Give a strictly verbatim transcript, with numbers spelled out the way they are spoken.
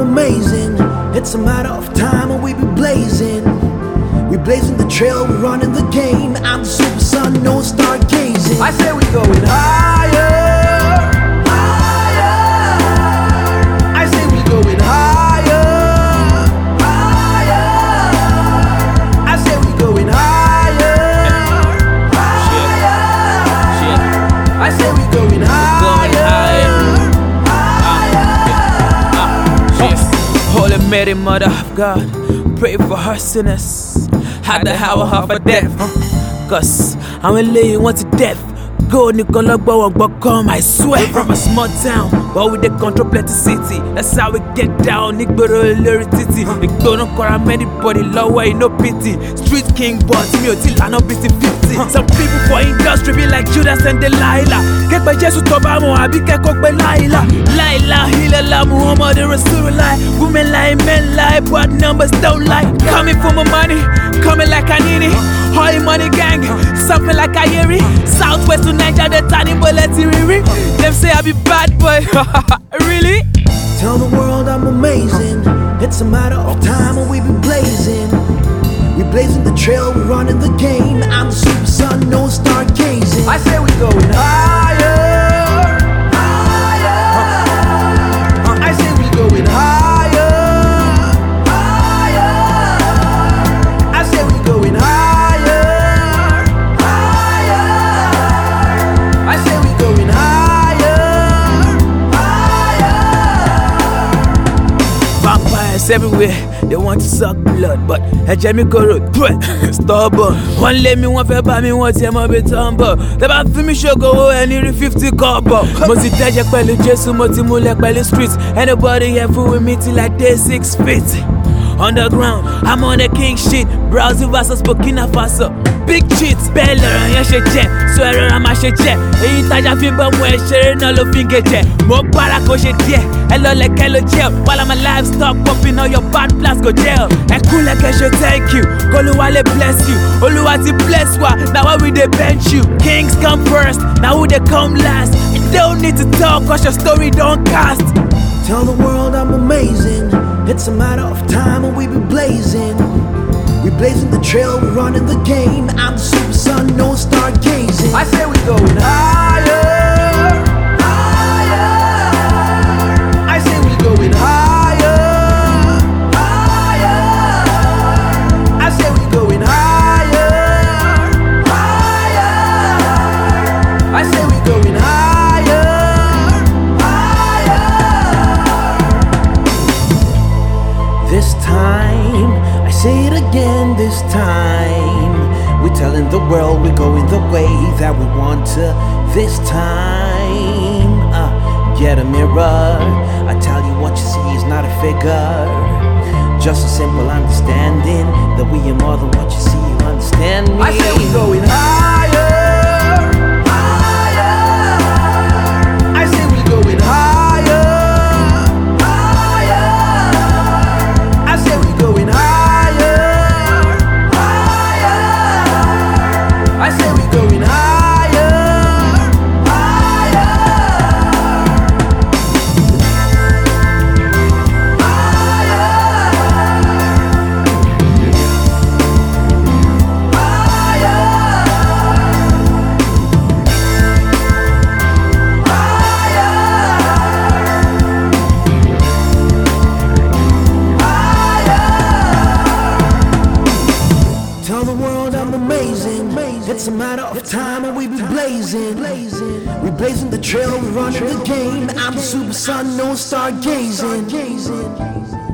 amazing. It's a matter of time and we be blazing. We blazing the trail, we running the game. I'm the super sun, no stargazing. I say we going higher, higher. I say we going higher, higher. I say we going higher, higher. I say we going higher, higher. Holy Mary, Mother of God, pray for her sinners. Had the hour half a death, cause I'm a lady want to death. Go Nicola but come, I swear. From a small town, but with the control plenty city. That's how we get down, Nigboro Lurity. It don't call anybody lower, no pity. Street king, but me till I not beating fifty. Some people for industry be like Judas and Delilah. Get by Jesus Tobamo, I be Kekok by Laila. Laila, Hilala, Muhammad, Rasulullah. Women lie, men lie, but numbers don't lie. Coming for my money, coming like a nini. Holy money gang, something like a Yeri. Southwest to Niger, the tiny bullets, riri. Them say I be bad boy, really? Tell the world I'm amazing. It's a matter of time and we be blazing. We blazing the trail, we running the game. I'm the super sun, no stargazing. I say we going higher, higher. I say we going higher, higher. I say we going higher, higher. I say we going higher, higher. Vampires everywhere, they want to suck blood, but a Jamie Koro, stubborn. One let me one fair by me, one time I'll be tumble. The back for me show go and need fifty couple. Must it take a pally, just so much more like by the streets. Anybody here fool with me till like day six feet. Underground, I'm on the king shit. Brazil versus Burkina Faso. Big cheats, beller and your shit jet. Swear I'm a shit jet. Ain't touch a finger when sharing all of finger jet. More paraco shit, yeah. Hello like hello jail. While I'm a livestock popping all your bad plans go jail. And cool like I should thank you. Oluwale bless you. Oluwati bless wa. Now why we they bench you? Kings come first, now who they come last. You don't need to talk cause your story don't cast. Tell the world I'm amazing. It's a matter of time and we be blazing. We blazing the trail, we running the game. I'm the super sun, no stargazing. I say we going higher, higher. I say we going higher, higher. I say we going higher, higher. I say we going higher, higher. This time, I say it again this time. We're telling the world we're going the way that we want to. This time, uh, get a mirror. I tell you what you see is not a figure. Just a simple understanding that we are more than what you see, you understand me. I say we're going higher, higher. I say we're going higher, higher. I say we're going higher. I say we going higher, higher. Higher, higher. Tell the world I'm amazing. It's a matter of time and we be blazing. We blazing the trail, we running the game. I'm the super sun, no stargazing.